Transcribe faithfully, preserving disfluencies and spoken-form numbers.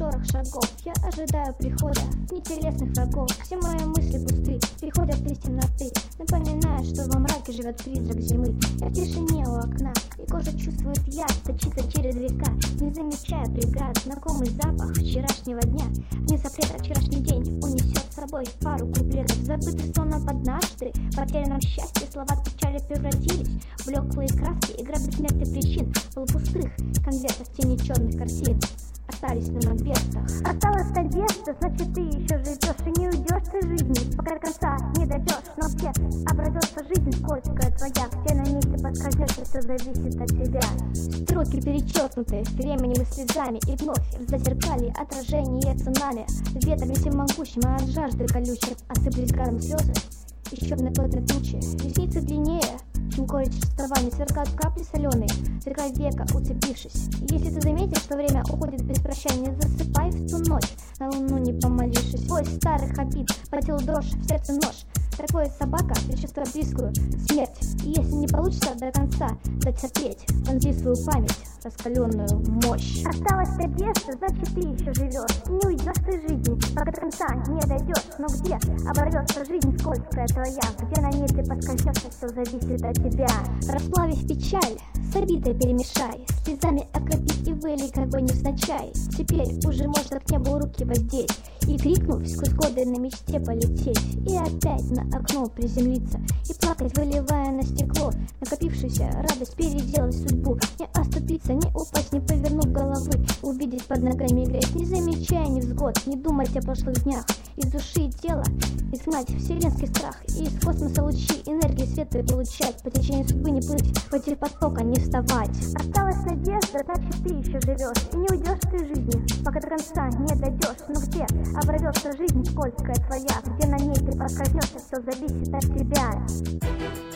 шорох шагов. Я ожидаю прихода нетелесных врагов. Все мои мысли пусты, приходят из темноты, напоминая, что во мраке живет призрак зимы. Я в тишине у окна, и кожа чувствует яд, сочится через века, не замечая преград. Знакомый запах вчерашнего дня, не запрета вчерашний день унесет с собой пару куплетов. Забытый сон однажды, в потерянном счастье слова печали превратились в блеклые краски. Игра бессмертных причин, полупустых конвертов, тени черных картин остались на мольбертах. Осталась надежда, значит ты еще живешь, и не уйдешь ты жизни, пока до конца не дойдешь. Но где образется жизнь скользкая твоя, где на ней ты подскользнешься, все зависит от тебя. Строки перечеркнутые временем и слезами, и вновь в зазеркалье отражение цунами. Ветром всем могущим, а от жажды колючей осыпались градом слезы из черной плотной тучи. Ресницы длиннее, чем горечь расставания, сверкают капли соленые, сверкая века, уцепившись. Если ты заметишь, что время уходит без прощания, засыпай в ту ночь, на луну не помолившись. Бой старых обид, по телу дрожь, в сердце нож. Такое собака, предчувствуя близкую смерть. И если не получится до конца дотерпеть, вонзи свою память, раскаленную мощь. Осталась надежда, значит ты еще живешь, и не уйдешь ты жизни, пока до конца не дойдешь. Но где оборвется жизнь скользкая твоя, где на ней ты поскользнешься, все зависит от тебя. Расплавив печаль, с обидой перемешай, слезами окропить и вылей огонь невзначай. Теперь уже можно к небу руки воздеть и, крикнув, сквозь годы на мечте полететь. И опять на окно приземлиться и плакать, выливая на стекло накопившуюся радость, переделать судьбу. Не оступиться, не упасть, не повернув головы, увидеть под ногами грязь, не замечая невзгод, не думать о прошлых днях. Из души и тела изгнать вселенский страх, и из космоса лучи энергии светлой получать, по течению судьбы не плыть, потерь потока не вставать. Осталась надежда, значит ты еще живешь, и не уйдешь ты жизни, пока до конца не дойдешь. Но где оборвется жизнь скользкая твоя, где на ней ты поскользнешься, все зависит от тебя.